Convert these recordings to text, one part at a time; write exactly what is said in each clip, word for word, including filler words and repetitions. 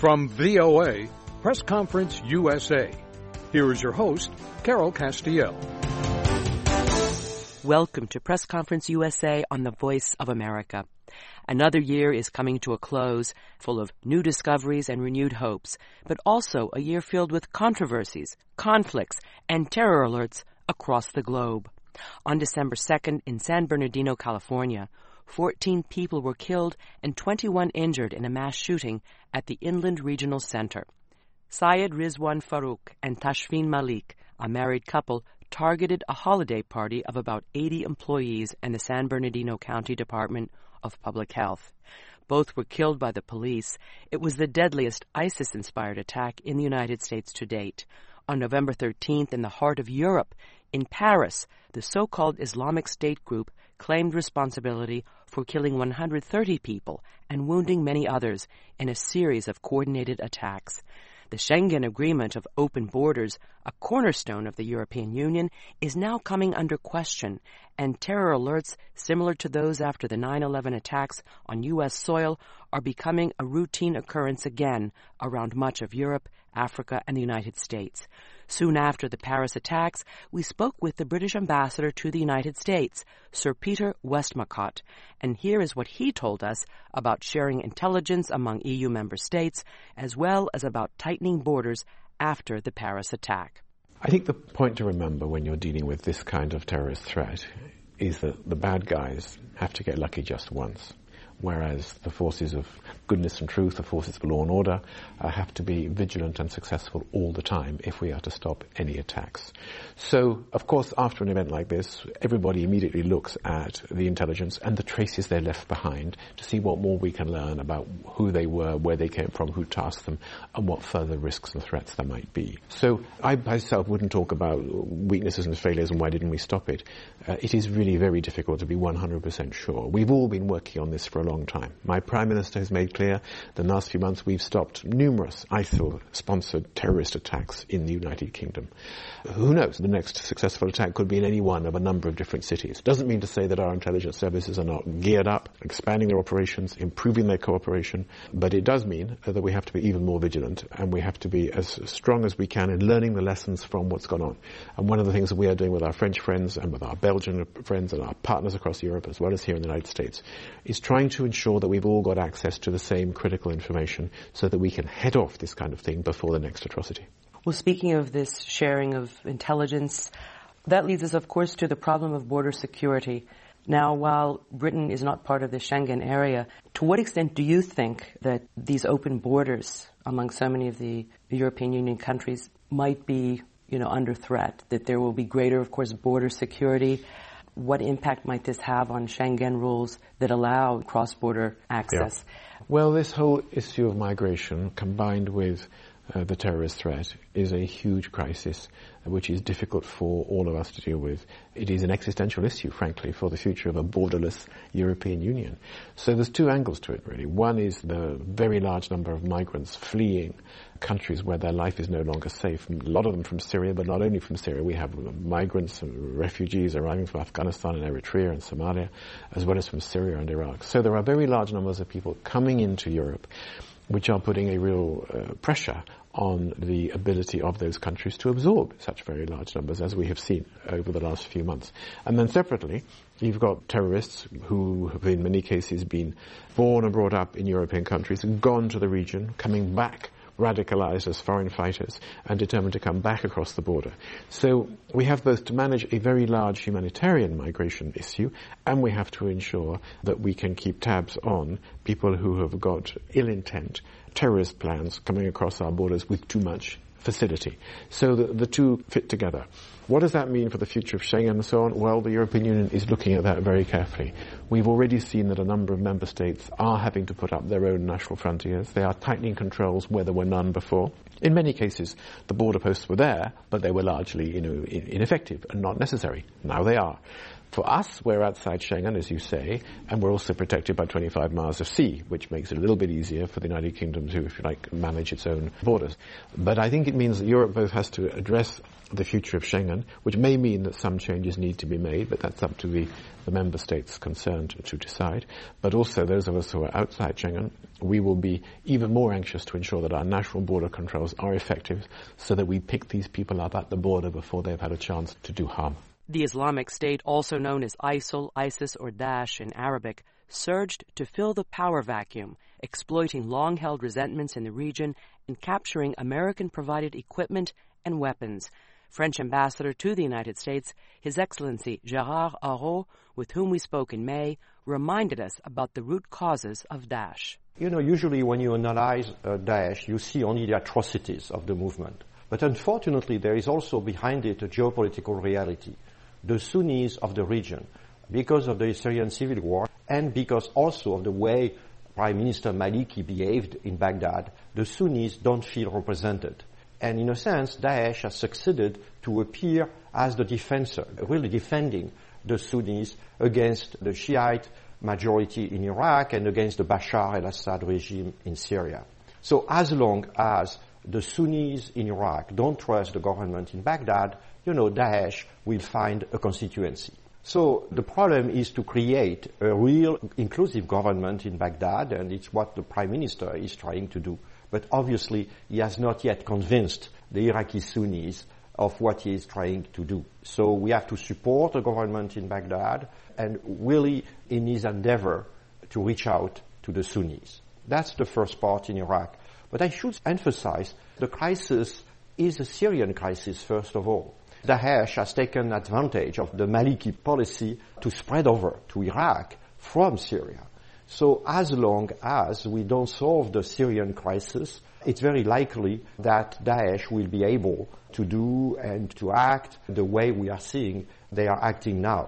From V O A, Press Conference U S A, here is your host, Carol Castiel. Welcome to Press Conference U S A on the Voice of America. Another year is coming to a close, full of new discoveries and renewed hopes, but also a year filled with controversies, conflicts, and terror alerts across the globe. On December second in San Bernardino, California, fourteen people were killed and twenty-one injured in a mass shooting at the Inland Regional Center. Syed Rizwan Farouk and Tashfeen Malik, a married couple, targeted a holiday party of about eighty employees in the San Bernardino County Department of Public Health. Both were killed by the police. It was the deadliest ISIS-inspired attack in the United States to date. On November thirteenth, in the heart of Europe, in Paris, the so-called Islamic State group claimed responsibility for killing one hundred thirty people and wounding many others in a series of coordinated attacks. The Schengen Agreement of open borders, a cornerstone of the European Union, is now coming under question, and terror alerts similar to those after the nine eleven attacks on U S soil are becoming a routine occurrence again around much of Europe, Africa, and the United States. Soon after the Paris attacks, we spoke with the British ambassador to the United States, Sir Peter Westmacott, and here is what he told us about sharing intelligence among E U member states, as well as about tightening borders after the Paris attack. I think the point to remember when you're dealing with this kind of terrorist threat is that the bad guys have to get lucky just once, whereas the forces of goodness and truth, the forces of law and order, uh, have to be vigilant and successful all the time if we are to stop any attacks. So, of course, after an event like this, everybody immediately looks at the intelligence and the traces they left behind to see what more we can learn about who they were, where they came from, who tasked them, and what further risks and threats there might be. So I myself wouldn't talk about weaknesses and failures and why didn't we stop it. Uh, it is really very difficult to be one hundred percent sure. We've all been working on this for a long time. My Prime Minister has made clear that in the last few months we've stopped numerous I S I L-sponsored terrorist attacks in the United Kingdom. Who knows? The next successful attack could be in any one of a number of different cities. Doesn't mean to say that our intelligence services are not geared up, expanding their operations, improving their cooperation, but it does mean that we have to be even more vigilant and we have to be as strong as we can in learning the lessons from what's gone on. And one of the things that we are doing with our French friends and with our Belgian friends and our partners across Europe as well as here in the United States is trying to ensure that we've all got access to the same critical information so that we can head off this kind of thing before the next atrocity. Well, speaking of this sharing of intelligence, that leads us, of course, to the problem of border security. Now, while Britain is not part of the Schengen area, to what extent do you think that these open borders among so many of the European Union countries might be, you know, under threat, that there will be greater, of course, border security? What impact might this have on Schengen rules that allow cross-border access? Yeah. Well, this whole issue of migration combined with uh, the terrorist threat is a huge crisis which is difficult for all of us to deal with. It is an existential issue, frankly, for the future of a borderless European Union. So there's two angles to it, really. One is the very large number of migrants fleeing countries where their life is no longer safe. A lot of them from Syria, but not only from Syria. We have migrants and refugees arriving from Afghanistan and Eritrea and Somalia, as well as from Syria and Iraq. So there are very large numbers of people coming into Europe, which are putting a real uh, pressure on the ability of those countries to absorb such very large numbers, as we have seen over the last few months. And then separately, you've got terrorists who have in many cases been born and brought up in European countries and gone to the region, coming back radicalized as foreign fighters and determined to come back across the border. So we have both to manage a very large humanitarian migration issue, and we have to ensure that we can keep tabs on people who have got ill intent, terrorist plans coming across our borders with too much facility. So the, the two fit together. What does that mean for the future of Schengen and so on? Well, the European Union is looking at that very carefully. We've already seen that a number of member states are having to put up their own national frontiers. They are tightening controls where there were none before. In many cases, the border posts were there, but they were largely, you know, ineffective and not necessary. Now they are. For us, we're outside Schengen, as you say, and we're also protected by twenty-five miles of sea, which makes it a little bit easier for the United Kingdom to, if you like, manage its own borders. But I think it means that Europe both has to address the future of Schengen, which may mean that some changes need to be made, but that's up to the, the member states concerned to decide. But also, those of us who are outside Schengen, we will be even more anxious to ensure that our national border controls are effective so that we pick these people up at the border before they've had a chance to do harm. The Islamic State, also known as ISIL, ISIS, or Daesh in Arabic, surged to fill the power vacuum, exploiting long-held resentments in the region and capturing American-provided equipment and weapons. French ambassador to the United States, His Excellency Gérard Araud, with whom we spoke in May, reminded us about the root causes of Daesh. You know, usually when you analyze uh, Daesh, you see only the atrocities of the movement. But unfortunately, there is also behind it a geopolitical reality. The Sunnis of the region, because of the Syrian civil war, and because also of the way Prime Minister Maliki behaved in Baghdad, the Sunnis don't feel represented. And in a sense, Daesh has succeeded to appear as the defensor, really defending the Sunnis against the Shiite majority in Iraq and against the Bashar al-Assad regime in Syria. So as long as the Sunnis in Iraq don't trust the government in Baghdad, you know, Daesh will find a constituency. So the problem is to create a real inclusive government in Baghdad, and it's what the Prime Minister is trying to do. But obviously, he has not yet convinced the Iraqi Sunnis of what he is trying to do. So we have to support the government in Baghdad and really in his endeavor to reach out to the Sunnis. That's the first part in Iraq. But I should emphasize the crisis is a Syrian crisis, first of all. Daesh has taken advantage of the Maliki policy to spread over to Iraq from Syria. So as long as we don't solve the Syrian crisis, it's very likely that Daesh will be able to do and to act the way we are seeing they are acting now.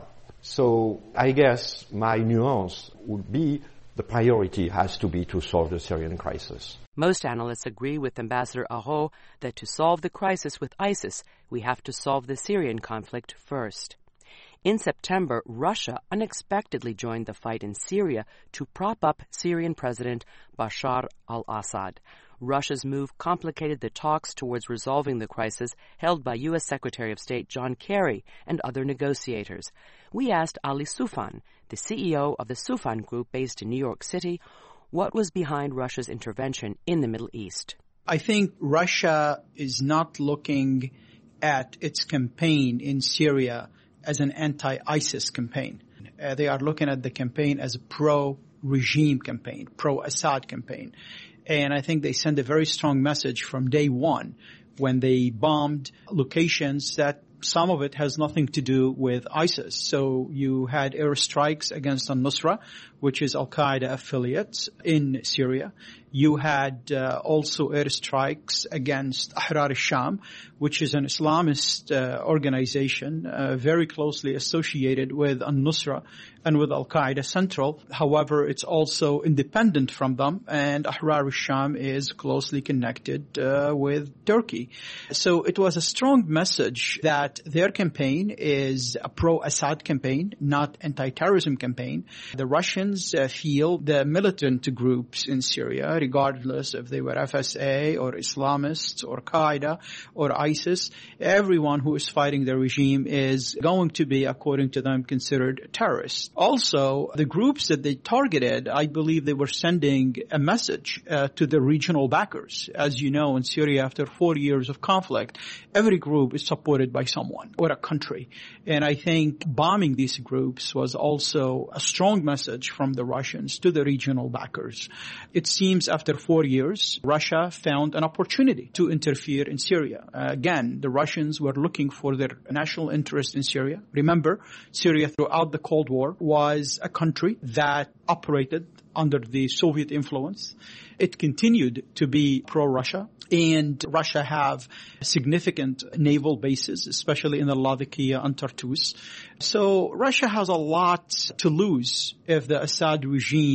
So I guess my nuance would be the priority has to be to solve the Syrian crisis. Most analysts agree with Ambassador Araud that to solve the crisis with ISIS, we have to solve the Syrian conflict first. In September, Russia unexpectedly joined the fight in Syria to prop up Syrian President Bashar al-Assad. Russia's move complicated the talks towards resolving the crisis held by U S Secretary of State John Kerry and other negotiators. We asked Ali Soufan, the C E O of the Soufan Group based in New York City, what was behind Russia's intervention in the Middle East. I think Russia is not looking at its campaign in Syria as an anti-ISIS campaign. Uh, they are looking at the campaign as a pro-regime campaign, pro-Assad campaign. And I think they sent a very strong message from day one when they bombed locations that some of it has nothing to do with ISIS. So you had airstrikes against al-Nusra, which is al-Qaeda affiliates in Syria. You had uh, also airstrikes against Ahrar al-Sham, which is an Islamist uh, organization uh, very closely associated with al-Nusra and with Al-Qaeda Central. However, it's also independent from them, and Ahrar al-Sham is closely connected uh, with Turkey. So it was a strong message that their campaign is a pro-Assad campaign, not anti-terrorism campaign. The Russians uh, feel the militant groups in Syria, regardless if they were F S A or Islamists or Qaeda or ISIS, everyone who is fighting the regime is going to be, according to them, considered terrorists. Also, the groups that they targeted, I believe they were sending a message uh, to the regional backers. As you know, in Syria, after four years of conflict, every group is supported by someone or a country. And I think bombing these groups was also a strong message from the Russians to the regional backers. It seems after four years, Russia found an opportunity to interfere in Syria. Uh, again, the Russians were looking for their national interest in Syria. Remember, Syria throughout the Cold War was a country that operated under the Soviet influence. It continued to be pro-Russia, and Russia have significant naval bases, especially in the Latakia and Tartus. So Russia has a lot to lose if the Assad regime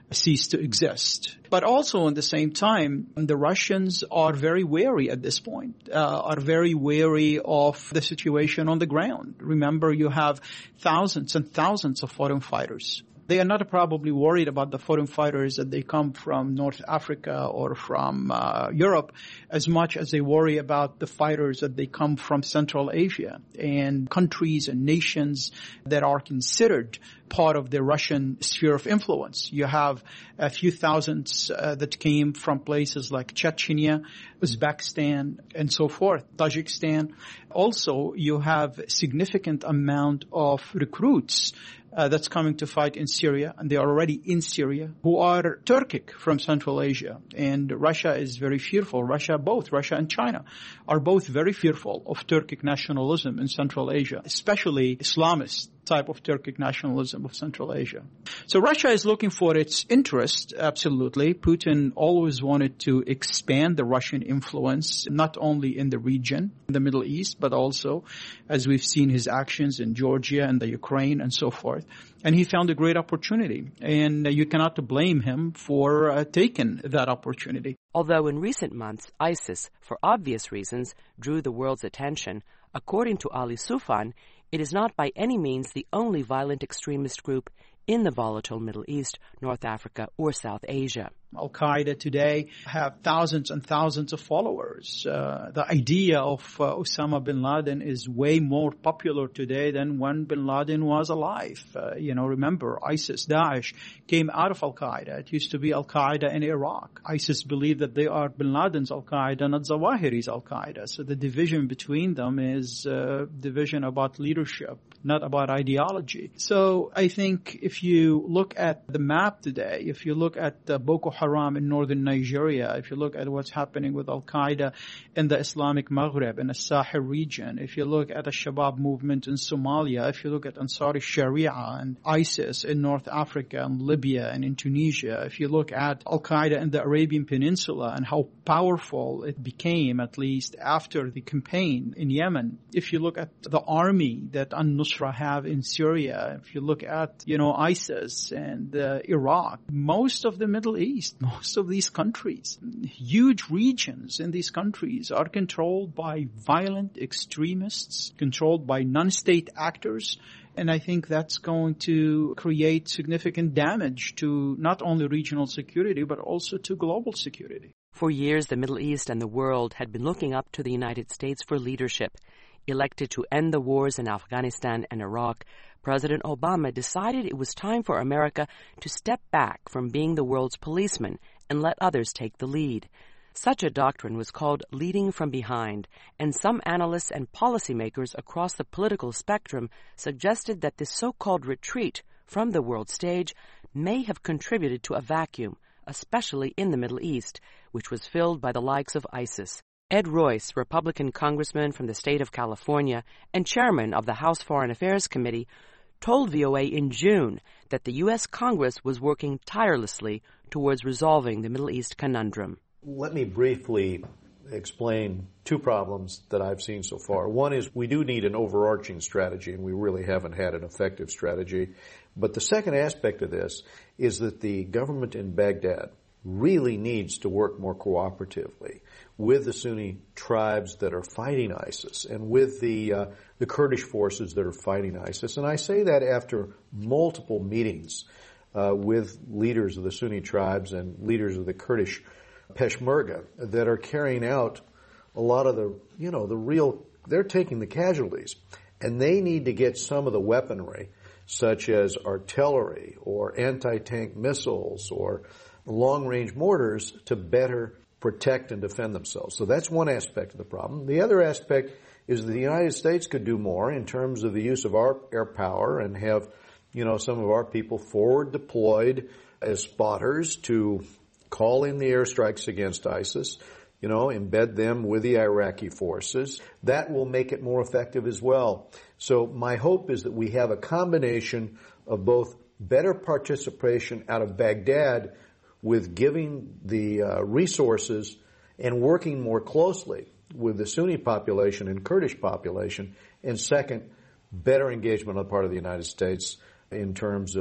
cease to exist. But also at the same time, the Russians are very wary at this point, uh, are very wary of the situation on the ground. Remember, you have thousands and thousands of foreign fighters. They are not probably worried about the foreign fighters that they come from North Africa or from uh, Europe as much as they worry about the fighters that they come from Central Asia and countries and nations that are considered part of the Russian sphere of influence. You have a few thousands uh, that came from places like Chechnya, Uzbekistan, and so forth, Tajikistan. Also, you have significant amount of recruits Uh, that's coming to fight in Syria, and they are already in Syria, who are Turkic from Central Asia. And Russia is very fearful. Russia, both Russia and China, are both very fearful of Turkic nationalism in Central Asia, especially Islamist type of Turkic nationalism of Central Asia. So Russia is looking for its interest, absolutely. Putin always wanted to expand the Russian influence, not only in the region, the Middle East, but also, as we've seen his actions in Georgia and the Ukraine and so forth. And he found a great opportunity. And you cannot blame him for uh, taking that opportunity. Although in recent months, ISIS, for obvious reasons, drew the world's attention, according to Ali Soufan, it is not by any means the only violent extremist group in the volatile Middle East, North Africa, or South Asia. Al-Qaeda today have thousands and thousands of followers. Uh, the idea of uh, Osama bin Laden is way more popular today than when bin Laden was alive. Uh, you know, remember, ISIS, Daesh came out of Al-Qaeda. It used to be Al-Qaeda in Iraq. ISIS believe that they are bin Laden's Al-Qaeda, not Zawahiri's Al-Qaeda. So the division between them is uh, division about leadership, not about ideology. So I think if you look at the map today, if you look at uh, Boko Haram in northern Nigeria, if you look at what's happening with Al-Qaeda in the Islamic Maghreb, in the Sahel region, if you look at the Shabab movement in Somalia, if you look at Ansari Sharia and ISIS in North Africa and Libya and in Tunisia, if you look at Al-Qaeda in the Arabian Peninsula and how powerful it became, at least after the campaign in Yemen, if you look at the army that An-Nusra have in Syria, if you look at, you know, ISIS and uh, Iraq, most of the Middle East, most of these countries, huge regions in these countries are controlled by violent extremists, controlled by non-state actors. And I think that's going to create significant damage to not only regional security, but also to global security. For years, the Middle East and the world had been looking up to the United States for leadership. Elected to end the wars in Afghanistan and Iraq, President Obama decided it was time for America to step back from being the world's policeman and let others take the lead. Such a doctrine was called leading from behind, and some analysts and policymakers across the political spectrum suggested that this so-called retreat from the world stage may have contributed to a vacuum, especially in the Middle East, which was filled by the likes of ISIS. Ed Royce, Republican congressman from the state of California and chairman of the House Foreign Affairs Committee, told V O A in June that the U S Congress was working tirelessly towards resolving the Middle East conundrum. Let me briefly explain two problems that I've seen so far. One is we do need an overarching strategy, and we really haven't had an effective strategy. But the second aspect of this is that the government in Baghdad really needs to work more cooperatively with the Sunni tribes that are fighting ISIS and with the uh, the Kurdish forces that are fighting ISIS. And I say that after multiple meetings uh, with leaders of the Sunni tribes and leaders of the Kurdish Peshmerga that are carrying out a lot of the, you know, the real, they're taking the casualties. And they need to get some of the weaponry, such as artillery or anti-tank missiles or long-range mortars, to better protect and defend themselves. So that's one aspect of the problem. The other aspect is that the United States could do more in terms of the use of our air power and have, you know, some of our people forward deployed as spotters to call in the airstrikes against ISIS, you know, embed them with the Iraqi forces. That will make it more effective as well. So my hope is that we have a combination of both better participation out of Baghdad with giving the uh, resources and working more closely with the Sunni population and Kurdish population, and second, better engagement on the part of the United States in terms of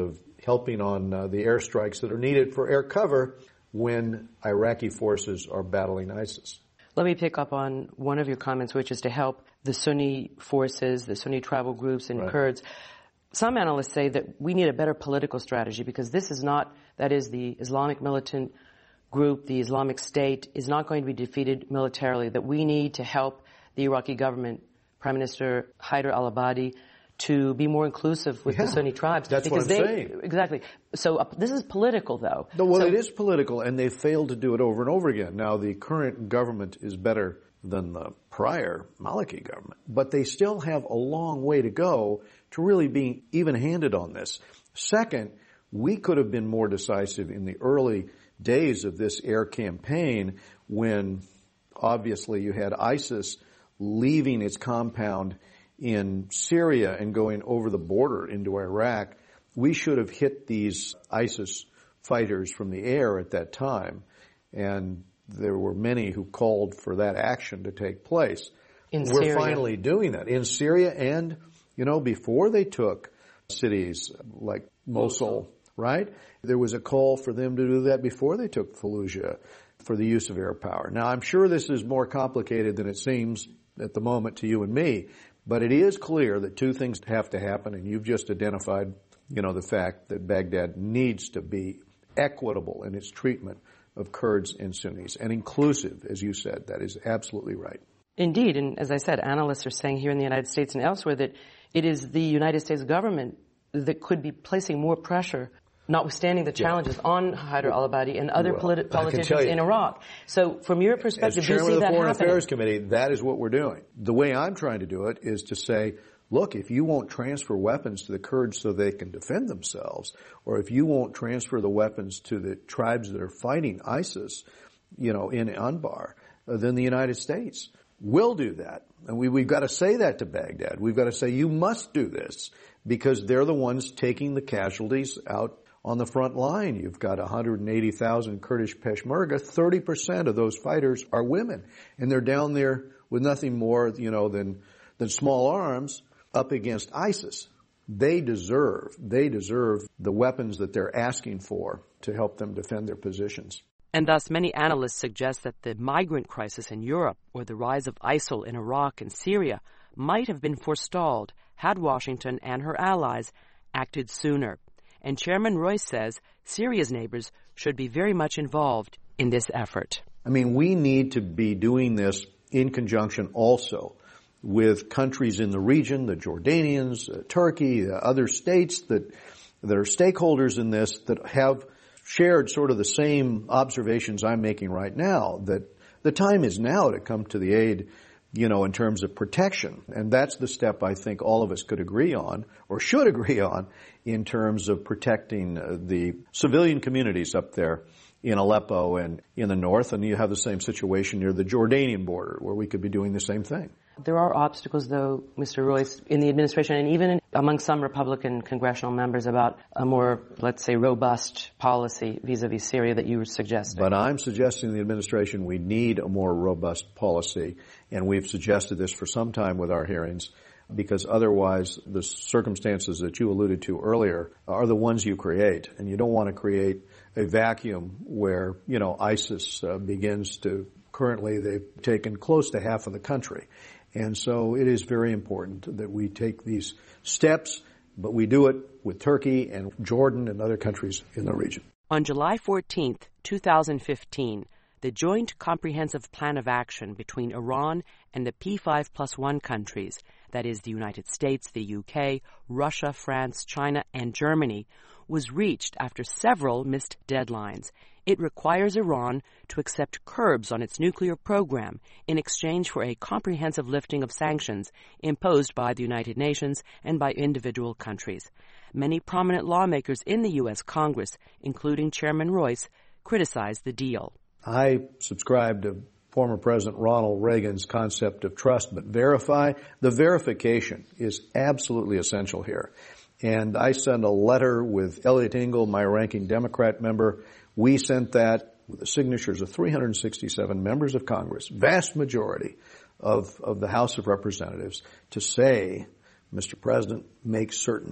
helping on uh, the airstrikes that are needed for air cover when Iraqi forces are battling ISIS. Let me pick up on one of your comments, which is to help the Sunni forces, the Sunni tribal groups and right. Kurds. Some analysts say that we need a better political strategy because this is not, that is, the Islamic militant group, the Islamic State, is not going to be defeated militarily, that we need to help the Iraqi government, Prime Minister Haider al-Abadi, to be more inclusive with yeah, the Sunni tribes. That's because what I'm they, saying. Exactly. So uh, this is political, though. No, well, so, it is political, and they failed to do it over and over again. Now, the current government is better than the prior Maliki government, but they still have a long way to go to really being even-handed on this. Second, we could have been more decisive in the early days of this air campaign when obviously you had ISIS leaving its compound in Syria and going over the border into Iraq. We should have hit these ISIS fighters from the air at that time, and there were many who called for that action to take place. In We're Syria. finally doing that in Syria, and, you know, before they took cities like Mosul, right? There was a call for them to do that before they took Fallujah for the use of air power. Now, I'm sure this is more complicated than it seems at the moment to you and me, but it is clear that two things have to happen, and you've just identified, you know, the fact that Baghdad needs to be equitable in its treatment of Kurds and Sunnis, and inclusive, as you said. That is absolutely right. Indeed, and as I said, analysts are saying here in the United States and elsewhere that it is the United States government that could be placing more pressure, notwithstanding the challenges, yeah. on Haider al-Abadi and other well, politi- politicians in Iraq. So from your perspective, as do you chairman see of the that Foreign happening? Affairs Committee, that is what we're doing. The way I'm trying to do it is to say, look, if you won't transfer weapons to the Kurds so they can defend themselves, or if you won't transfer the weapons to the tribes that are fighting ISIS, you know, in Anbar, uh, then the United States will do that. And we, we've got to say that to Baghdad. We've got to say, you must do this, because they're the ones taking the casualties out on the front line. You've got one hundred eighty thousand Kurdish Peshmerga. thirty percent of those fighters are women. And they're down there with nothing more, you know, than, than small arms up against ISIS. They deserve, they deserve the weapons that they're asking for to help them defend their positions. And thus, many analysts suggest that the migrant crisis in Europe or the rise of ISIL in Iraq and Syria might have been forestalled had Washington and her allies acted sooner. And Chairman Royce says Syria's neighbors should be very much involved in this effort. I mean, we need to be doing this in conjunction also with countries in the region, the Jordanians, uh, Turkey, uh, other states that that are stakeholders in this that have shared sort of the same observations I'm making right now, that the time is now to come to the aid, you know, in terms of protection. And that's the step I think all of us could agree on, or should agree on, in terms of protecting uh, the civilian communities up there in Aleppo and in the north. And you have the same situation near the Jordanian border, where we could be doing the same thing. There are obstacles, though, Mister Royce, in the administration and even in, among some Republican congressional members about a more, let's say, robust policy vis-a-vis Syria that you were suggesting. But I'm suggesting to the administration we need a more robust policy, and we've suggested this for some time with our hearings, because otherwise the circumstances that you alluded to earlier are the ones you create, and you don't want to create a vacuum where, you know, ISIS uh, begins to, currently they've taken close to half of the country. And so it is very important that we take these steps, but we do it with Turkey and Jordan and other countries in the region. On July fourteenth, two thousand fifteen, the Joint Comprehensive Plan of Action between Iran and the P five plus one countries, that is the United States, the U K, Russia, France, China, and Germany, was reached after several missed deadlines. It requires Iran to accept curbs on its nuclear program in exchange for a comprehensive lifting of sanctions imposed by the United Nations and by individual countries. Many prominent lawmakers in the U S Congress, including Chairman Royce, criticized the deal. I subscribe to former President Ronald Reagan's concept of trust but verify. The verification is absolutely essential here. And I sent a letter with Elliot Engel, my ranking Democrat member. We sent that with the signatures of three hundred sixty-seven members of Congress, vast majority of, of the House of Representatives, to say, Mister President, make certain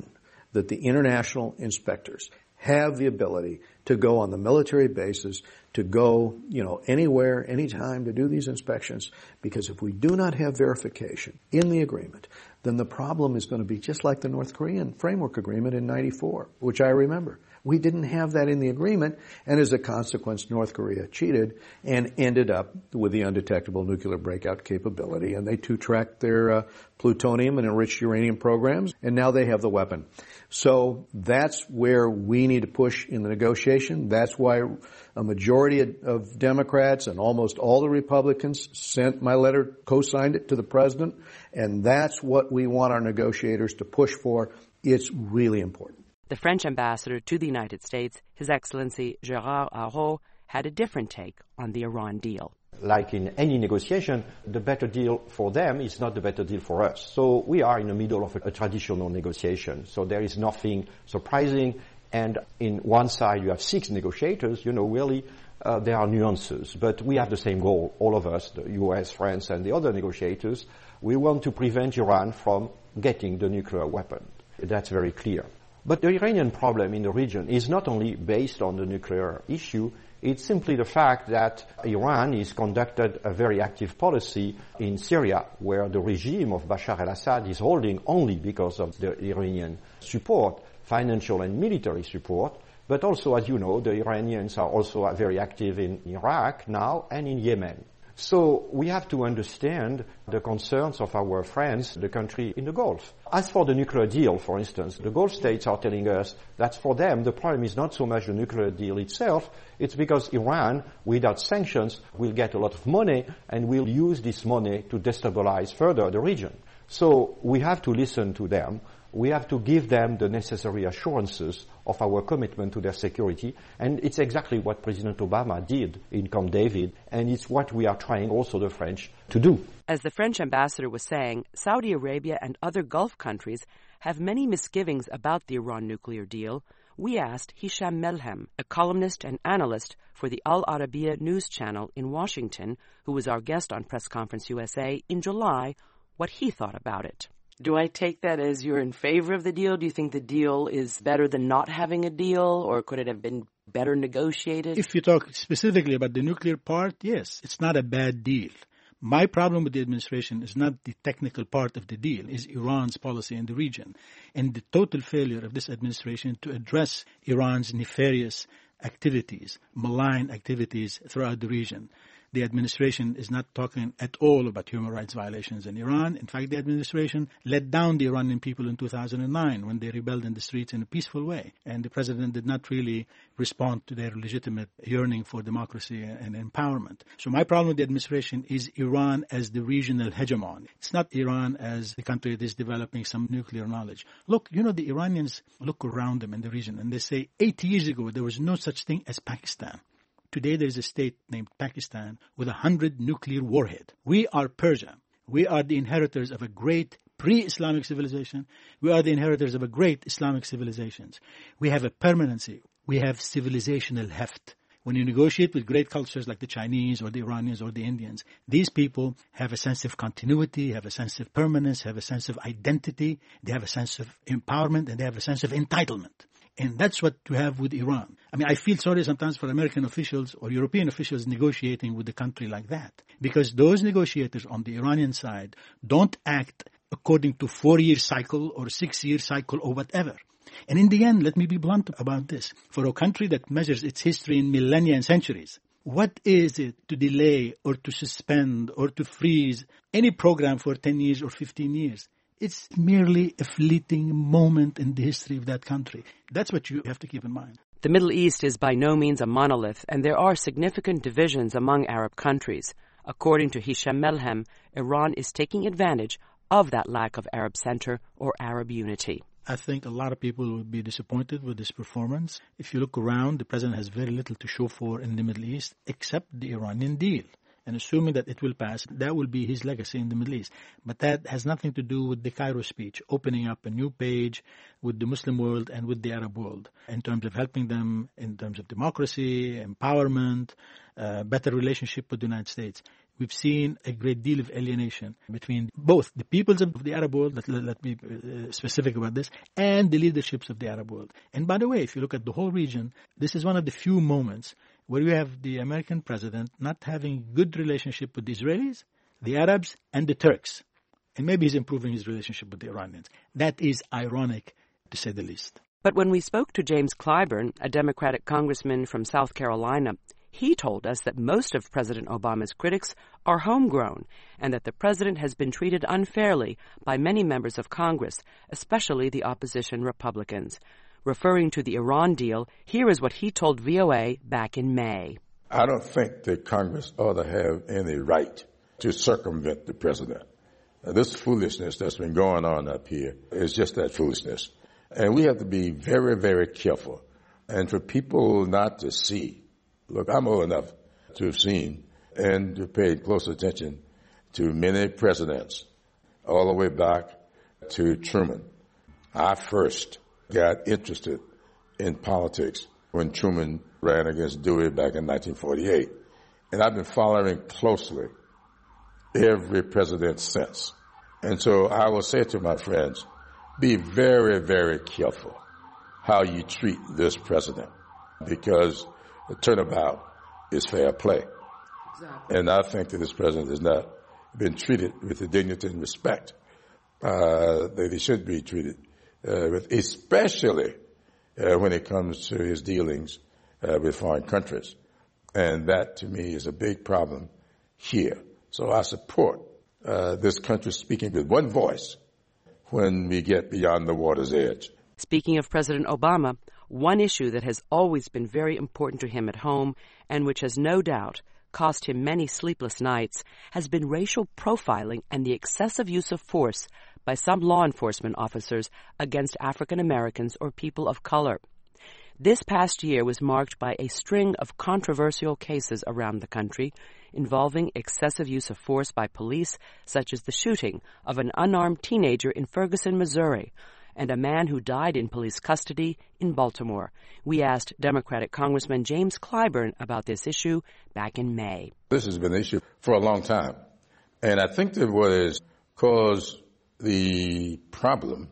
that the international inspectors have the ability to go on the military bases, to go, you know, anywhere, anytime to do these inspections. Because if we do not have verification in the agreement, then the problem is going to be just like the North Korean Framework Agreement in ninety-four, which I remember. We didn't have that in the agreement, and as a consequence, North Korea cheated and ended up with the undetectable nuclear breakout capability, and they two-tracked their uh, plutonium and enriched uranium programs, and now they have the weapon. So that's where we need to push in the negotiation. That's why a majority of, of Democrats and almost all the Republicans sent my letter, co-signed it to the president, and that's what we want our negotiators to push for. It's really important. The French ambassador to the United States, His Excellency Gérard Araud, had a different take on the Iran deal. Like in any negotiation, the better deal for them is not the better deal for us. So we are in the middle of a, a traditional negotiation. So there is nothing surprising. And in one side you have six negotiators, you know, really uh, there are nuances. But we have the same goal, all of us, the U S, France, and the other negotiators. We want to prevent Iran from getting the nuclear weapon. That's very clear. But the Iranian problem in the region is not only based on the nuclear issue, it's simply the fact that Iran has conducted a very active policy in Syria, where the regime of Bashar al-Assad is holding only because of the Iranian support, financial and military support. But also, as you know, the Iranians are also very active in Iraq now and in Yemen. So we have to understand the concerns of our friends, the country in the Gulf. As for the nuclear deal, for instance, the Gulf states are telling us that for them the problem is not so much the nuclear deal itself, it's because Iran, without sanctions, will get a lot of money and will use this money to destabilize further the region. So we have to listen to them. We have to give them the necessary assurances of our commitment to their security. And it's exactly what President Obama did in Camp David, and it's what we are trying also the French to do. As the French ambassador was saying, Saudi Arabia and other Gulf countries have many misgivings about the Iran nuclear deal. We asked Hisham Melhem, a columnist and analyst for the Al Arabiya news channel in Washington, who was our guest on Press Conference U S A in July, what he thought about it. Do I take that as you're in favor of the deal? Do you think the deal is better than not having a deal, or could it have been better negotiated? If you talk specifically about the nuclear part, yes, it's not a bad deal. My problem with the administration is not the technical part of the deal, is Iran's policy in the region and the total failure of this administration to address Iran's nefarious activities, malign activities throughout the region. The administration is not talking at all about human rights violations in Iran. In fact, the administration let down the Iranian people in two thousand nine when they rebelled in the streets in a peaceful way. And the president did not really respond to their legitimate yearning for democracy and empowerment. So my problem with the administration is Iran as the regional hegemon. It's not Iran as the country that is developing some nuclear knowledge. Look, you know, the Iranians look around them in the region and they say eighty years ago there was no such thing as Pakistan. Today there is a state named Pakistan with a hundred nuclear warhead. We are Persia. We are the inheritors of a great pre-Islamic civilization. We are the inheritors of a great Islamic civilizations. We have a permanency. We have civilizational heft. When you negotiate with great cultures like the Chinese or the Iranians or the Indians, these people have a sense of continuity, have a sense of permanence, have a sense of identity, they have a sense of empowerment, and they have a sense of entitlement. And that's what we have with Iran. I mean, I feel sorry sometimes for American officials or European officials negotiating with a country like that. Because those negotiators on the Iranian side don't act according to four-year cycle or six-year cycle or whatever. And in the end, let me be blunt about this. For a country that measures its history in millennia and centuries, what is it to delay or to suspend or to freeze any program for ten years or fifteen years? It's merely a fleeting moment in the history of that country. That's what you have to keep in mind. The Middle East is by no means a monolith, and there are significant divisions among Arab countries. According to Hisham Melhem, Iran is taking advantage of that lack of Arab center or Arab unity. I think a lot of people would be disappointed with this performance. If you look around, the president has very little to show for in the Middle East except the Iranian deal. and assuming that it will pass, that will be his legacy in the Middle East. But that has nothing to do with the Cairo speech, opening up a new page with the Muslim world and with the Arab world in terms of helping them in terms of democracy, empowerment, uh, better relationship with the United States. We've seen a great deal of alienation between both the peoples of the Arab world, let, let me be specific about this, and the leaderships of the Arab world. And by the way, if you look at the whole region, this is one of the few moments where you have the American president not having good relationship with the Israelis, the Arabs, and the Turks. And maybe he's improving his relationship with the Iranians. That is ironic, to say the least. But when we spoke to James Clyburn, a Democratic congressman from South Carolina, he told us that most of President Obama's critics are homegrown and that the president has been treated unfairly by many members of Congress, especially the opposition Republicans. Referring to the Iran deal, here is what he told V O A back in May. I don't think that Congress ought to have any right to circumvent the president. Now, this foolishness that's been going on up here is just that foolishness. And we have to be very, very careful. And for people not to see, look, I'm old enough to have seen and to pay close attention to many presidents, all the way back to Truman. I first got interested in politics when Truman ran against Dewey back in nineteen forty-eight. And I've been following closely every president since. And so I will say to my friends, be very, very careful how you treat this president, because the turnabout is fair play. Exactly. And I think that this president has not been treated with the dignity and respect uh, that he should be treated uh, with, especially uh, when it comes to his dealings uh, with foreign countries. And that, to me, is a big problem here. So I support uh, this country speaking with one voice when we get beyond the water's edge. Speaking of President Obama, one issue that has always been very important to him at home and which has no doubt cost him many sleepless nights has been racial profiling and the excessive use of force by some law enforcement officers against African Americans or people of color. This past year was marked by a string of controversial cases around the country involving excessive use of force by police, such as the shooting of an unarmed teenager in Ferguson, Missouri, and a man who died in police custody in Baltimore. We asked Democratic Congressman James Clyburn about this issue back in May. This has been an issue for a long time. And I think that what has caused the problem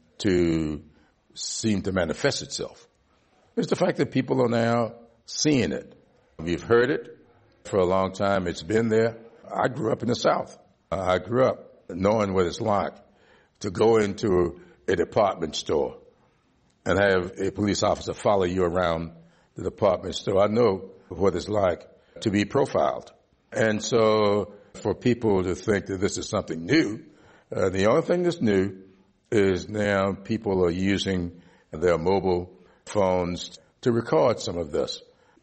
to seem to manifest itself is the fact that people are now seeing it. We've heard it for a long time. It's been there. I grew up in the South. I grew up knowing what it's like to go into a department store and have a police officer follow you around the department store. I know what it's like to be profiled. And so for people to think that this is something new, uh, the only thing that's new is now people are using their mobile phones to record some of this.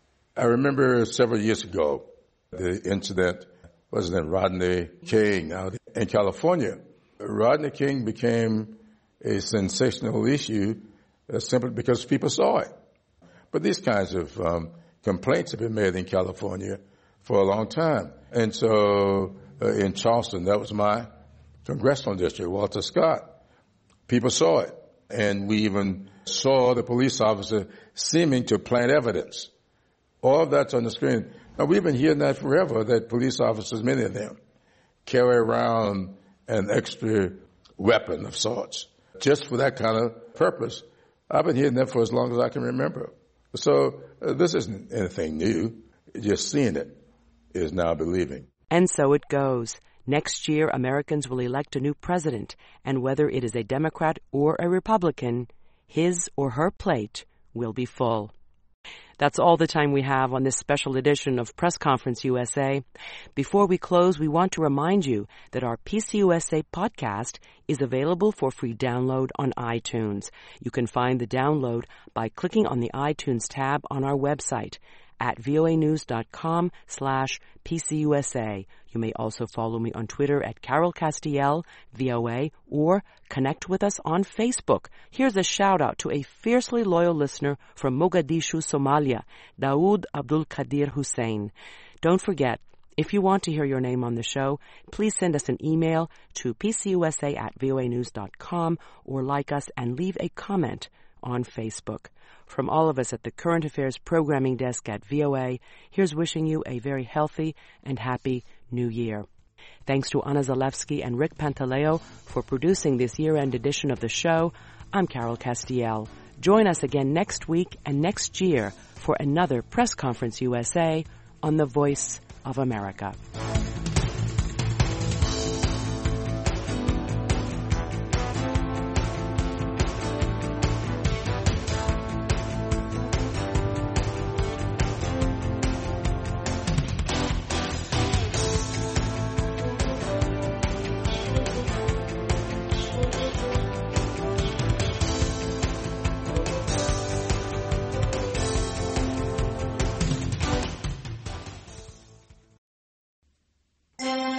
I remember several years ago, the incident was in Rodney King out in California. Rodney King became a sensational issue uh, simply because people saw it. But these kinds of um, complaints have been made in California for a long time. And so uh, in Charleston, that was my congressional district, Walter Scott, people saw it. And we even saw the police officer seeming to plant evidence. All of that's on the screen. Now, we've been hearing that forever, that police officers, many of them, carry around an extra weapon of sorts, just for that kind of purpose. I've been hearing that for as long as I can remember. So uh, this isn't anything new. Just seeing it is now believing. And so it goes. Next year, Americans will elect a new president, and whether it is a Democrat or a Republican, his or her plate will be full. That's all the time we have on this special edition of Press Conference U S A. Before we close, we want to remind you that our P C U S A podcast is available for free download on iTunes. You can find the download by clicking on the iTunes tab on our website at voanews.com slash PCUSA. You may also follow me on Twitter at Carol Castiel, V O A, or connect with us on Facebook. Here's a shout out to a fiercely loyal listener from Mogadishu, Somalia, Daoud Abdul Qadir Hussein. Don't forget, If you want to hear your name on the show, please send us an email to p c u s a at voa news dot com or like us and leave a comment on Facebook. From all of us at the Current Affairs Programming Desk at V O A, here's wishing you a very healthy and happy New Year. Thanks to Anna Zalewski and Rick Pantaleo for producing this year-end edition of the show. I'm Carol Castiel. Join us again next week and next year for another Press Conference U S A on the Voice of America.